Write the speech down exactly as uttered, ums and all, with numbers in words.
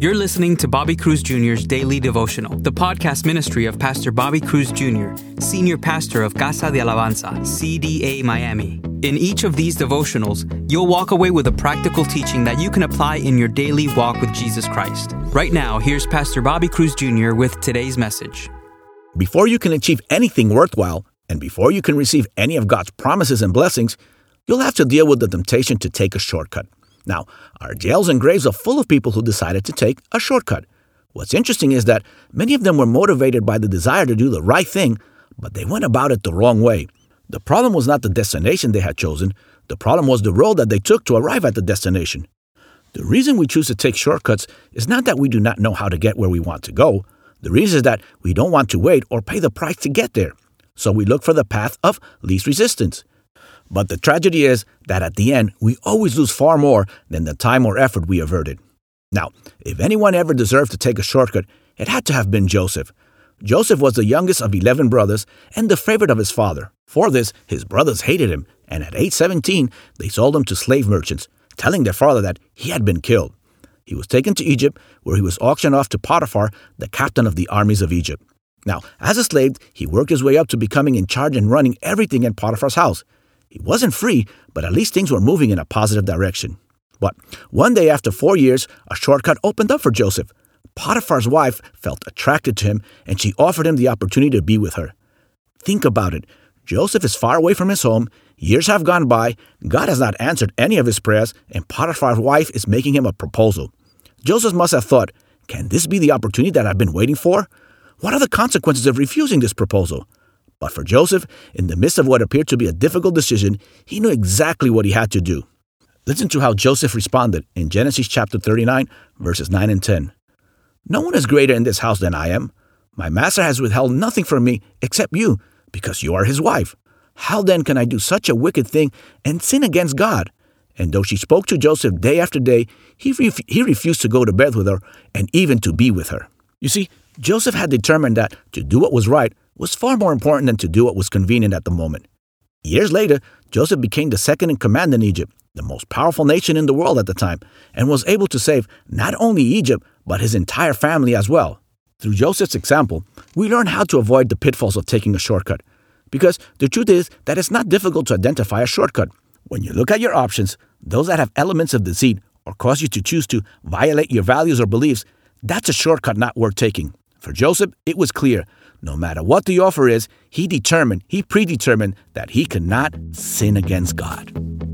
You're listening to Bobby Cruz Junior's Daily Devotional, the podcast ministry of Pastor Bobby Cruz Junior, Senior Pastor of Casa de Alabanza, C D A Miami. In each of these devotionals, you'll walk away with a practical teaching that you can apply in your daily walk with Jesus Christ. Right now, here's Pastor Bobby Cruz Junior with today's message. Before you can achieve anything worthwhile, and before you can receive any of God's promises and blessings, you'll have to deal with the temptation to take a shortcut. Now, our jails and graves are full of people who decided to take a shortcut. What's interesting is that many of them were motivated by the desire to do the right thing, but they went about it the wrong way. The problem was not the destination they had chosen. The problem was the road that they took to arrive at the destination. The reason we choose to take shortcuts is not that we do not know how to get where we want to go. The reason is that we don't want to wait or pay the price to get there. So we look for the path of least resistance. But the tragedy is that at the end, we always lose far more than the time or effort we averted. Now, if anyone ever deserved to take a shortcut, it had to have been Joseph. Joseph was the youngest of eleven brothers and the favorite of his father. For this, his brothers hated him, and at age seventeen, they sold him to slave merchants, telling their father that he had been killed. He was taken to Egypt, where he was auctioned off to Potiphar, the captain of the armies of Egypt. Now, as a slave, he worked his way up to becoming in charge and running everything in Potiphar's house. He wasn't free, but at least things were moving in a positive direction. But one day after four years, a shortcut opened up for Joseph. Potiphar's wife felt attracted to him, and she offered him the opportunity to be with her. Think about it. Joseph is far away from his home. Years have gone by. God has not answered any of his prayers, and Potiphar's wife is making him a proposal. Joseph must have thought, can this be the opportunity that I've been waiting for? What are the consequences of refusing this proposal? But for Joseph, in the midst of what appeared to be a difficult decision, he knew exactly what he had to do. Listen to how Joseph responded in Genesis chapter thirty-nine, verses nine and ten. No one is greater in this house than I am. My master has withheld nothing from me except you, because you are his wife. How then can I do such a wicked thing and sin against God? And though she spoke to Joseph day after day, he, ref- he refused to go to bed with her and even to be with her. You see, Joseph had determined that to do what was right was far more important than to do what was convenient at the moment. Years later, Joseph became the second in command in Egypt, the most powerful nation in the world at the time, and was able to save not only Egypt, but his entire family as well. Through Joseph's example, we learn how to avoid the pitfalls of taking a shortcut. Because the truth is that it's not difficult to identify a shortcut. When you look at your options, those that have elements of deceit or cause you to choose to violate your values or beliefs, that's a shortcut not worth taking. For Joseph, it was clear. No matter what the offer is, he determined, he predetermined that he could not sin against God.